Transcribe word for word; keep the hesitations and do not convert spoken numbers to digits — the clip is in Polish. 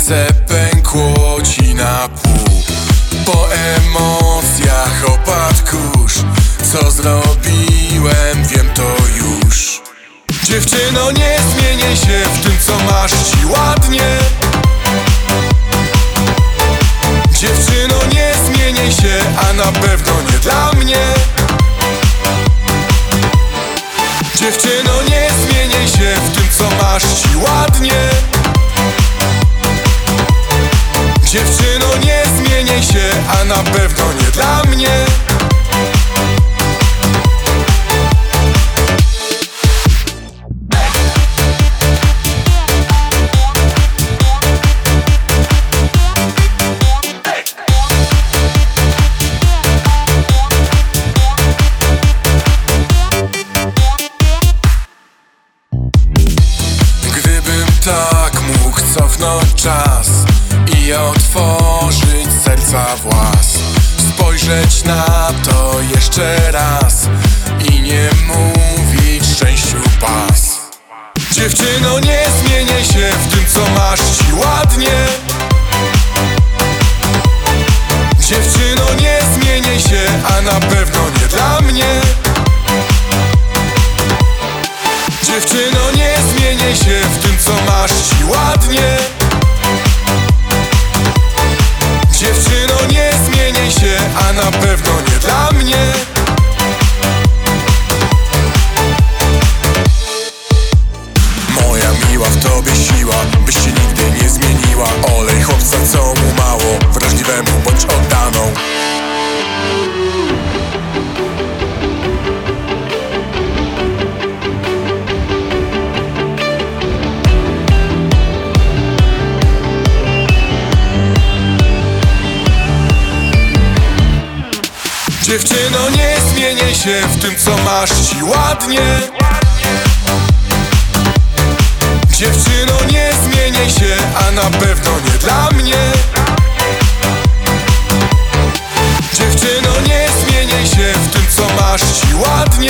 Serce pękło ci na pół. Po emocjach opadł kurz. Co zrobiłem, wiem to już. Dziewczyno, nie zmieniaj się w tym, co masz, ci ładnie. Dziewczyno, nie zmieniaj się, a na pewno nie dla mnie. Dziewczyno, nie zmieniaj się w tym, co masz, ci ładnie. Dziewczyno, nie zmieniaj się, a na pewno nie dla mnie. Gdybym tak mógł cofnąć czas i otworzyć serca włas, spojrzeć na to jeszcze raz i nie mówić szczęściu pas. Dziewczyno, nie zmieniaj się w tym, co masz, ci ładnie. Dziewczyno, nie zmieniaj się, a na pewno nie dla mnie. Dziewczyno, nie zmieniaj się w tym, co masz, ci ładnie. Dziewczyno, nie zmieniaj się, a na pewno nie dla mnie. Moja miła, w tobie siła, byś się nigdy nie zmieniła. Olej chłopca, co mu mało, wrażliwemu bądź oddaną. Dziewczyno, nie zmieniaj się w tym, co masz, ci ładnie. Dziewczyno, nie zmieniaj się, a na pewno nie dla mnie. Dziewczyno, nie zmieniaj się w tym, co masz, ci ładnie.